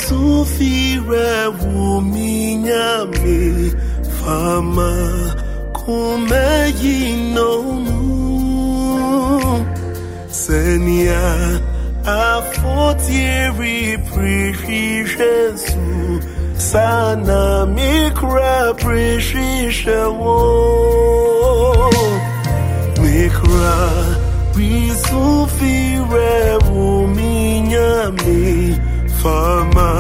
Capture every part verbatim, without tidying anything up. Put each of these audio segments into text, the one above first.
sufire wuminyame fama kumeyino senia afotieri prishi Jesu sana mikra prishi shewo mikra risufire wuminyame fama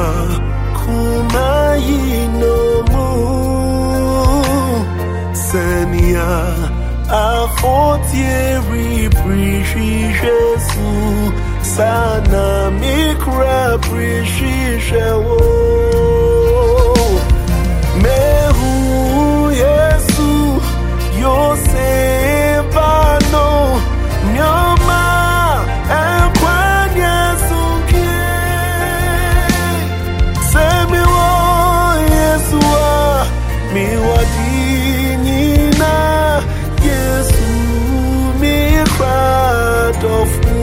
kumayino mu senia afotieri prishi Jesu sana mikra prishi shewo mehu Yesu yosebano nyama ekwanya sunkie semiwo Yesu miwadinina Yesu mikra tofu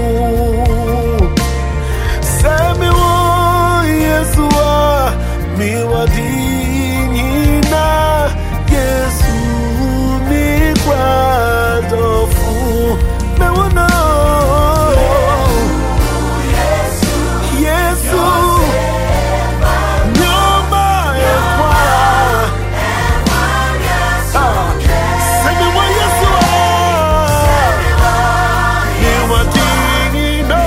semiwo Yesu miwadinina Yesu mikra tofu mewono Yesu nyoma ekwa semiwo Yesu miwadinina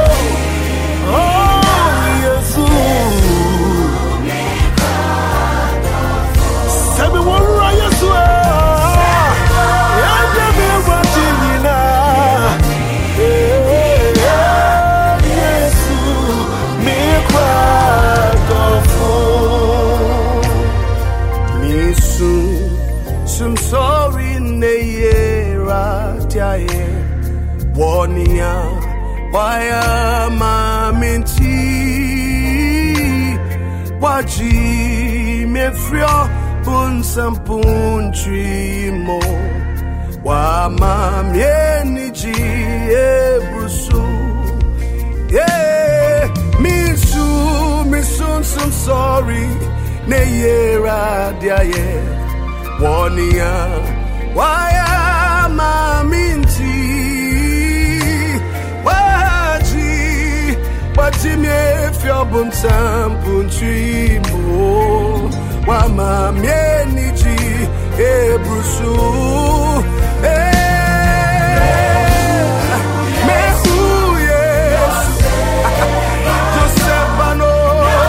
oh Yesu semiwo Yesu I'm sorry, Nayera, Tiaye, Warnia, why am I minty? Waji, me frio, bun sampun trimo, Wama, mieniji, ebrusu, yeah, me soon, me soon, I'm sorry, Nayera, Tiaye. Warnia, why am I minty? Waji, waji me fio bun sampun trimo, wama mieniji ebrusu, eh, mehu Yesu, Joseph no.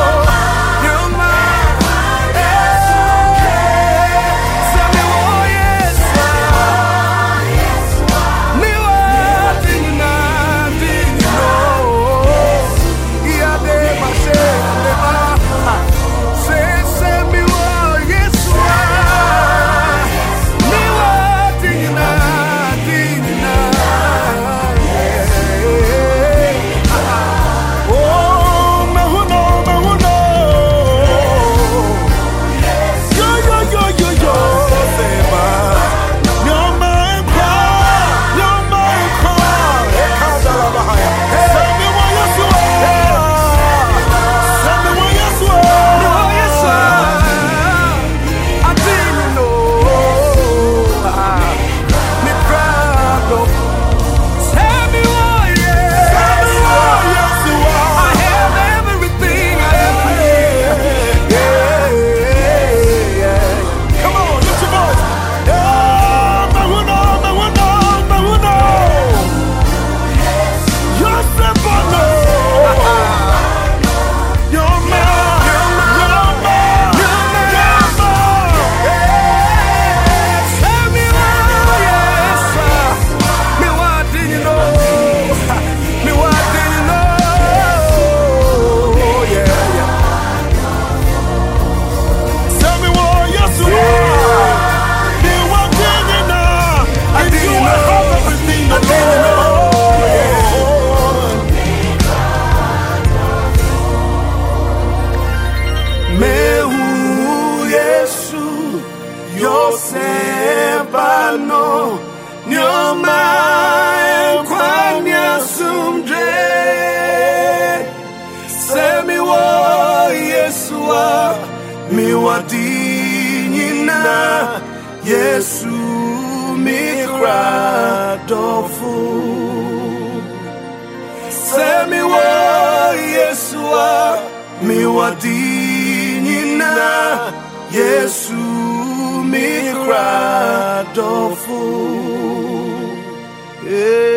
Yosebano nyoma ekwanya sumdre semi wo mi wadinina Yesu mi kradofu Semi wo Yesua mi wadinina Yesu mi kradofu. Yeah.